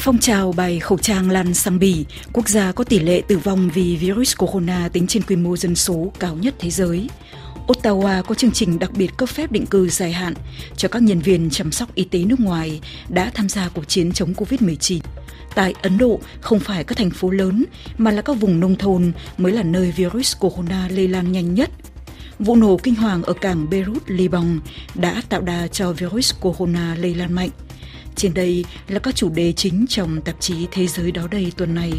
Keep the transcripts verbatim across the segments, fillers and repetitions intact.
Phong trào bày khẩu trang lan sang Bỉ, quốc gia có tỷ lệ tử vong vì virus corona tính trên quy mô dân số cao nhất thế giới. Ottawa có chương trình đặc biệt cấp phép định cư dài hạn cho các nhân viên chăm sóc y tế nước ngoài đã tham gia cuộc chiến chống covid mười chín. Tại Ấn Độ, không phải các thành phố lớn mà là các vùng nông thôn mới là nơi virus corona lây lan nhanh nhất. Vụ nổ kinh hoàng ở cảng Beirut, Liban đã tạo đà cho virus corona lây lan mạnh. Trên đây là các chủ đề chính trong tạp chí Thế giới đó đây tuần này.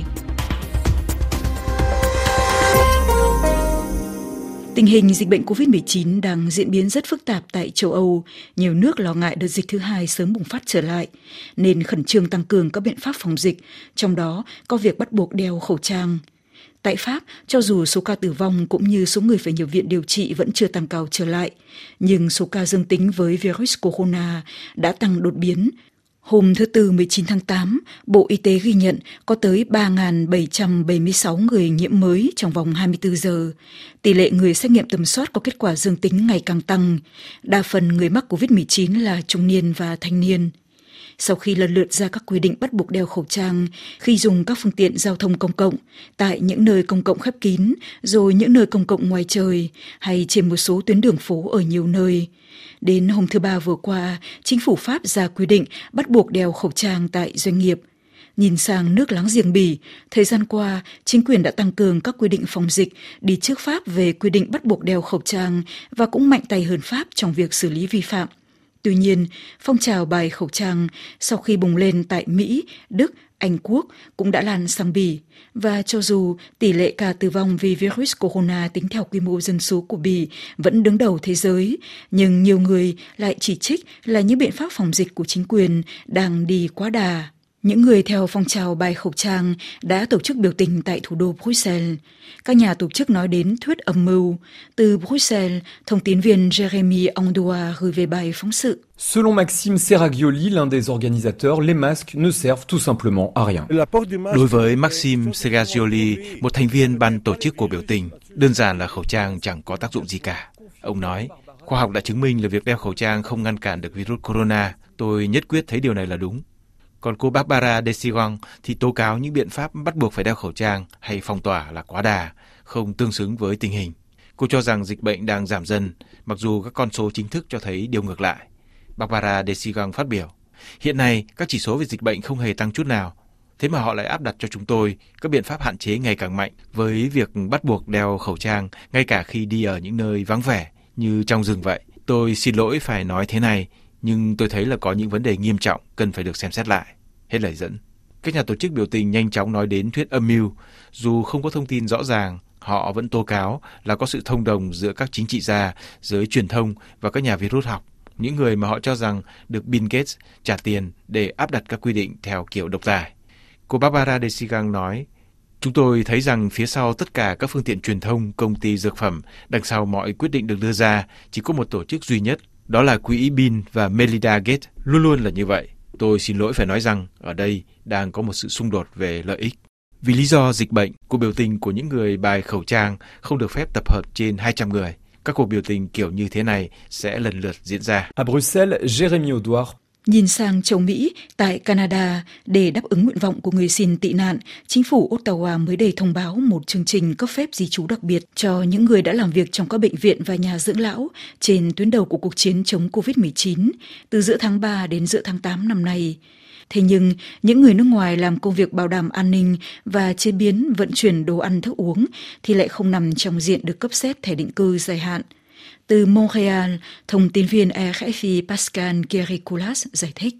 Tình hình dịch bệnh covid mười chín đang diễn biến rất phức tạp tại châu Âu. Nhiều nước lo ngại đợt dịch thứ hai sớm bùng phát trở lại, nên khẩn trương tăng cường các biện pháp phòng dịch, trong đó có việc bắt buộc đeo khẩu trang. Tại Pháp, cho dù số ca tử vong cũng như số người phải nhập viện điều trị vẫn chưa tăng cao trở lại, nhưng số ca dương tính với virus corona đã tăng đột biến. Hôm thứ Tư mười chín tháng tám, Bộ Y tế ghi nhận có tới ba nghìn bảy trăm bảy mươi sáu người nhiễm mới trong vòng hai mươi tư giờ. Tỷ lệ người xét nghiệm tầm soát có kết quả dương tính ngày càng tăng. Đa phần người mắc covid mười chín là trung niên và thanh niên. Sau khi lần lượt ra các quy định bắt buộc đeo khẩu trang khi dùng các phương tiện giao thông công cộng, tại những nơi công cộng khép kín, rồi những nơi công cộng ngoài trời, hay trên một số tuyến đường phố ở nhiều nơi. Đến hôm thứ Ba vừa qua, chính phủ Pháp ra quy định bắt buộc đeo khẩu trang tại doanh nghiệp. Nhìn sang nước láng giềng Bỉ, thời gian qua, chính quyền đã tăng cường các quy định phòng dịch, đi trước Pháp về quy định bắt buộc đeo khẩu trang và cũng mạnh tay hơn Pháp trong việc xử lý vi phạm. Tuy nhiên, phong trào bày khẩu trang sau khi bùng lên tại Mỹ, Đức, Anh Quốc cũng đã lan sang Bỉ. Và cho dù tỷ lệ ca tử vong vì virus corona tính theo quy mô dân số của Bỉ vẫn đứng đầu thế giới, nhưng nhiều người lại chỉ trích là những biện pháp phòng dịch của chính quyền đang đi quá đà. Những người theo phong trào bày khẩu trang đã tổ chức biểu tình tại thủ đô Bruxelles. Các nhà tổ chức nói đến thuyết âm mưu. Từ Bruxelles, thông tín viên Jérémy Andoua gửi về bài phóng sự. Selon Maxime Serraglioli, l'un des organisateurs, les masques ne servent tout simplement à rien. Đối với Maxime Serraglioli, một thành viên ban tổ chức cuộc biểu tình, đơn giản là khẩu trang chẳng có tác dụng gì cả. Ông nói, khoa học đã chứng minh là việc đeo khẩu trang không ngăn cản được virus corona. Tôi nhất quyết thấy điều này là đúng. Còn cô Barbara Desigan thì tố cáo những biện pháp bắt buộc phải đeo khẩu trang hay phong tỏa là quá đà, không tương xứng với tình hình. Cô cho rằng dịch bệnh đang giảm dần, mặc dù các con số chính thức cho thấy điều ngược lại. Barbara Desigan phát biểu, hiện nay các chỉ số về dịch bệnh không hề tăng chút nào. Thế mà họ lại áp đặt cho chúng tôi các biện pháp hạn chế ngày càng mạnh với việc bắt buộc đeo khẩu trang ngay cả khi đi ở những nơi vắng vẻ như trong rừng vậy. Tôi xin lỗi phải nói thế này, nhưng tôi thấy là có những vấn đề nghiêm trọng cần phải được xem xét lại. Hết lời dẫn. Các nhà tổ chức biểu tình nhanh chóng nói đến thuyết âm mưu. Dù không có thông tin rõ ràng, họ vẫn tố cáo là có sự thông đồng giữa các chính trị gia, giới truyền thông và các nhà virus học. Những người mà họ cho rằng được Bill Gates trả tiền để áp đặt các quy định theo kiểu độc tài. Cô Barbara Desigan nói, chúng tôi thấy rằng phía sau tất cả các phương tiện truyền thông, công ty dược phẩm, đằng sau mọi quyết định được đưa ra, chỉ có một tổ chức duy nhất. Đó là quỹ Bill và Melinda Gates, luôn luôn là như vậy. Tôi xin lỗi phải nói rằng ở đây đang có một sự xung đột về lợi ích. Vì lý do dịch bệnh, cuộc biểu tình của những người bày khẩu trang không được phép tập hợp trên hai trăm người. Các cuộc biểu tình kiểu như thế này sẽ lần lượt diễn ra. À Bruxelles, Jérémy Audouard. Nhìn sang châu Mỹ, tại Canada, để đáp ứng nguyện vọng của người xin tị nạn, chính phủ Ottawa mới đây thông báo một chương trình cấp phép di trú đặc biệt cho những người đã làm việc trong các bệnh viện và nhà dưỡng lão trên tuyến đầu của cuộc chiến chống covid mười chín từ giữa tháng ba đến giữa tháng tám năm nay. Thế nhưng, những người nước ngoài làm công việc bảo đảm an ninh và chế biến vận chuyển đồ ăn thức uống thì lại không nằm trong diện được cấp phép thẻ định cư dài hạn. Từ Montréal, thông tin viên R F I Pascal Guerricolas giải thích.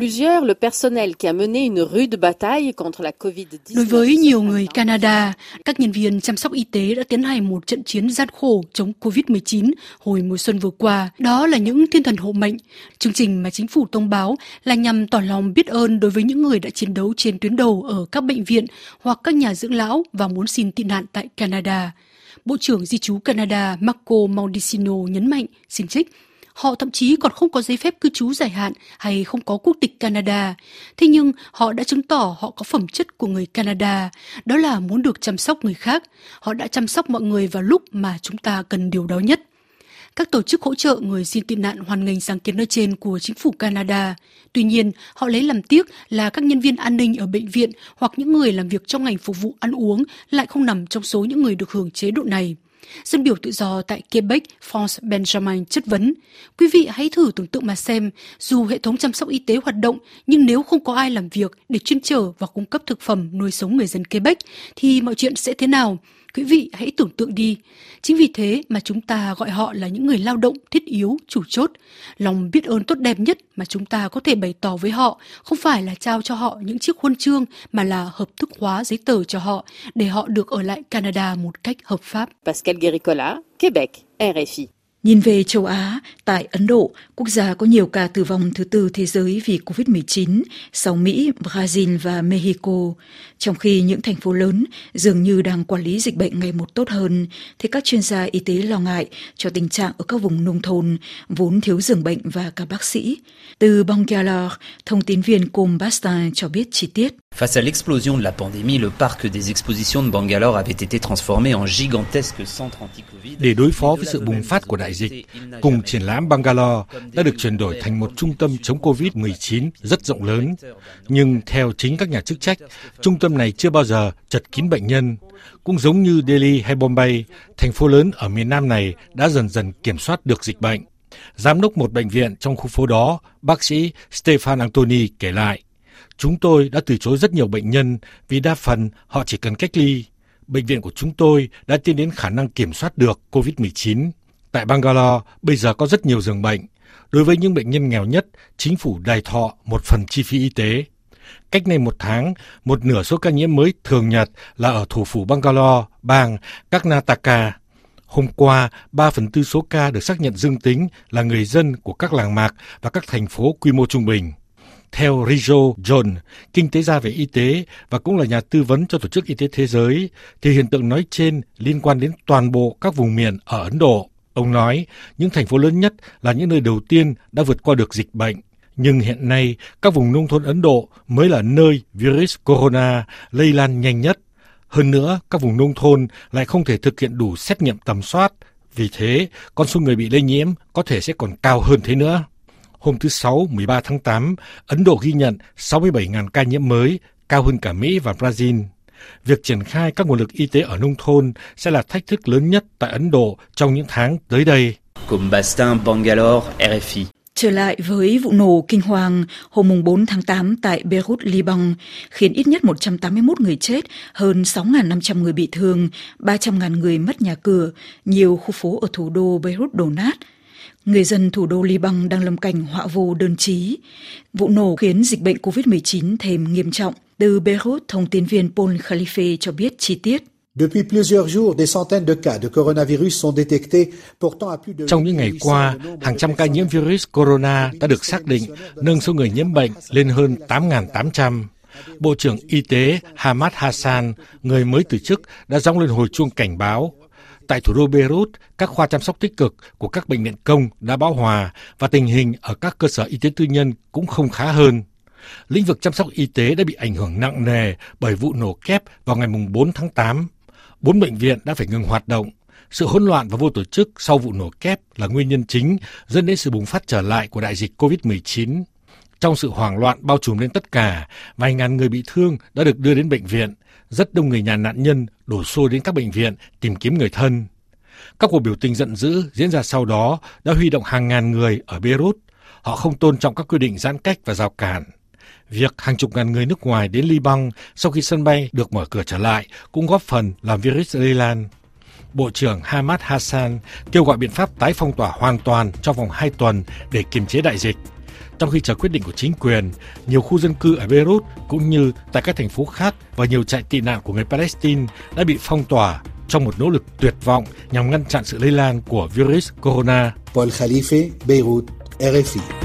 Đối với nhiều người Canada, các nhân viên chăm sóc y tế đã tiến hành một trận chiến gian khổ chống covid mười chín hồi mùa xuân vừa qua. Đó là những thiên thần hộ mệnh. Chương trình mà chính phủ thông báo là nhằm tỏ lòng biết ơn đối với những người đã chiến đấu trên tuyến đầu ở các bệnh viện hoặc các nhà dưỡng lão và muốn xin tị nạn tại Canada. Bộ trưởng Di trú Canada Marco Mendicino nhấn mạnh, xin trích, họ thậm chí còn không có giấy phép cư trú dài hạn hay không có quốc tịch Canada. Thế nhưng họ đã chứng tỏ họ có phẩm chất của người Canada, đó là muốn được chăm sóc người khác. Họ đã chăm sóc mọi người vào lúc mà chúng ta cần điều đó nhất. Các tổ chức hỗ trợ người xin tị nạn hoan nghênh sáng kiến nói trên của chính phủ Canada. Tuy nhiên, họ lấy làm tiếc là các nhân viên an ninh ở bệnh viện hoặc những người làm việc trong ngành phục vụ ăn uống lại không nằm trong số những người được hưởng chế độ này. Dân biểu tự do tại Quebec, France Benjamin chất vấn, quý vị hãy thử tưởng tượng mà xem, dù hệ thống chăm sóc y tế hoạt động, nhưng nếu không có ai làm việc để chuyên chở và cung cấp thực phẩm nuôi sống người dân Quebec, thì mọi chuyện sẽ thế nào? Quý vị hãy tưởng tượng đi. Chính vì thế mà chúng ta gọi họ là những người lao động thiết yếu, chủ chốt. Lòng biết ơn tốt đẹp nhất mà chúng ta có thể bày tỏ với họ không phải là trao cho họ những chiếc huân chương mà là hợp thức hóa giấy tờ cho họ để họ được ở lại Canada một cách hợp pháp. Pascal Guéricola, Québec, rờ ép i. Nhìn về châu Á, tại Ấn Độ, quốc gia có nhiều ca tử vong thứ tư thế giới vì covid mười chín sau Mỹ, Brazil và Mexico. Trong khi những thành phố lớn dường như đang quản lý dịch bệnh ngày một tốt hơn, thì các chuyên gia y tế lo ngại cho tình trạng ở các vùng nông thôn, vốn thiếu giường bệnh và cả bác sĩ. Từ Bangalore, thông tin viên Com Bastin cho biết chi tiết. Face à l'explosion de la pandémie, le parc des expositions de Bangalore avait été transformé en gigantesque centre anti-Covid. Để đối phó với sự bùng phát của đại dịch, cùng triển lãm Bangalore đã được chuyển đổi thành một trung tâm chống covid mười chín rất rộng lớn. Nhưng theo chính các nhà chức trách, trung tâm này chưa bao giờ chật kín bệnh nhân. Cũng giống như Delhi hay Bombay, thành phố lớn ở miền Nam này đã dần dần kiểm soát được dịch bệnh. Giám đốc một bệnh viện trong khu phố đó, bác sĩ Stefan Antoni kể lại, chúng tôi đã từ chối rất nhiều bệnh nhân vì đa phần họ chỉ cần cách ly. Bệnh viện của chúng tôi đã tiến đến khả năng kiểm soát được covid mười chín. Tại Bangalore, bây giờ có rất nhiều giường bệnh. Đối với những bệnh nhân nghèo nhất, chính phủ đài thọ một phần chi phí y tế. Cách đây một tháng, một nửa số ca nhiễm mới thường nhật là ở thủ phủ Bangalore, bang Karnataka. Hôm qua, ba phần tư số ca được xác nhận dương tính là người dân của các làng mạc và các thành phố quy mô trung bình. Theo Rijo John, kinh tế gia về y tế và cũng là nhà tư vấn cho Tổ chức Y tế Thế giới, thì hiện tượng nói trên liên quan đến toàn bộ các vùng miền ở Ấn Độ. Ông nói, những thành phố lớn nhất là những nơi đầu tiên đã vượt qua được dịch bệnh. Nhưng hiện nay, các vùng nông thôn Ấn Độ mới là nơi virus corona lây lan nhanh nhất. Hơn nữa, các vùng nông thôn lại không thể thực hiện đủ xét nghiệm tầm soát. Vì thế, con số người bị lây nhiễm có thể sẽ còn cao hơn thế nữa. Hôm thứ Sáu, mười ba tháng tám, Ấn Độ ghi nhận sáu mươi bảy nghìn ca nhiễm mới, cao hơn cả Mỹ và Brazil. Việc triển khai các nguồn lực y tế ở nông thôn sẽ là thách thức lớn nhất tại Ấn Độ trong những tháng tới đây. Com Bastin, Bangalore, rờ ép i. Trở lại với vụ nổ kinh hoàng hôm bốn tháng tám tại Beirut, Liban, khiến ít nhất một trăm tám mươi mốt người chết, hơn sáu nghìn năm trăm người bị thương, ba trăm nghìn người mất nhà cửa, nhiều khu phố ở thủ đô Beirut đổ nát. Người dân thủ đô Liban đang lâm cảnh họa vô đơn chí. Vụ nổ khiến dịch bệnh covid mười chín thêm nghiêm trọng. Từ Beirut, thông tin viên Paul Khalife cho biết chi tiết. Trong những ngày qua, hàng trăm ca nhiễm virus corona đã được xác định, nâng số người nhiễm bệnh lên hơn tám nghìn tám trăm. Bộ trưởng Y tế Hamad Hassan, người mới từ chức, đã gióng lên hồi chuông cảnh báo. Tại thủ đô Beirut, các khoa chăm sóc tích cực của các bệnh viện công đã bão hòa và tình hình ở các cơ sở y tế tư nhân cũng không khá hơn. Lĩnh vực chăm sóc y tế đã bị ảnh hưởng nặng nề bởi vụ nổ kép vào ngày bốn tháng tám. Bốn bệnh viện đã phải ngừng hoạt động. Sự hỗn loạn và vô tổ chức sau vụ nổ kép là nguyên nhân chính dẫn đến sự bùng phát trở lại của đại dịch covid mười chín. Trong sự hoảng loạn bao trùm lên tất cả, vài ngàn người bị thương đã được đưa đến bệnh viện. Rất đông người nhà nạn nhân đổ xô đến các bệnh viện tìm kiếm người thân. Các cuộc biểu tình giận dữ diễn ra sau đó đã huy động hàng ngàn người ở Beirut. Họ không tôn trọng các quy định giãn cách và rào cản. Việc hàng chục ngàn người nước ngoài đến Liban sau khi sân bay được mở cửa trở lại cũng góp phần làm virus lây lan. Bộ trưởng Hamad Hassan kêu gọi biện pháp tái phong tỏa hoàn toàn trong vòng hai tuần để kiềm chế đại dịch. Trong khi chờ quyết định của chính quyền, nhiều khu dân cư ở Beirut cũng như tại các thành phố khác và nhiều trại tị nạn của người Palestine đã bị phong tỏa trong một nỗ lực tuyệt vọng nhằm ngăn chặn sự lây lan của virus corona. Paul Khalife, Beirut, rờ ép i.